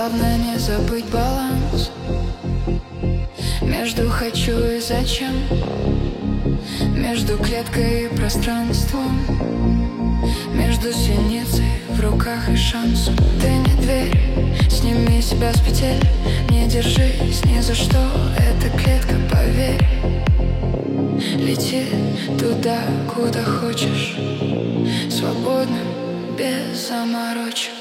Главное не забыть баланс между хочу и зачем, между клеткой и пространством, между синицей в руках и шансом. Ты не дверь, сними себя с петель, не держись ни за что, это клетка, поверь. Лети туда, куда хочешь, свободно, без заморочек.